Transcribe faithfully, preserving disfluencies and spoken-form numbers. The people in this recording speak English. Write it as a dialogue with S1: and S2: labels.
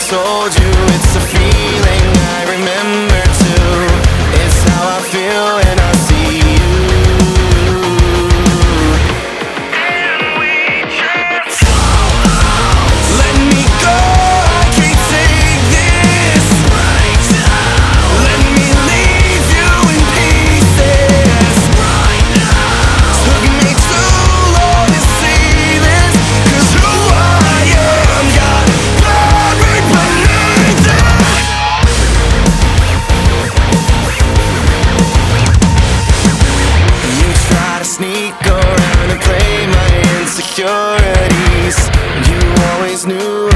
S1: told you it's a feeling I remember too. It's how I feel when I see you. And we just let me go, I can't take this right now. Let me leave you in pieces right now. Took me too long to see this, 'cause who I am got buried beneath it. You try to sneak around and play my insecurities. You always knew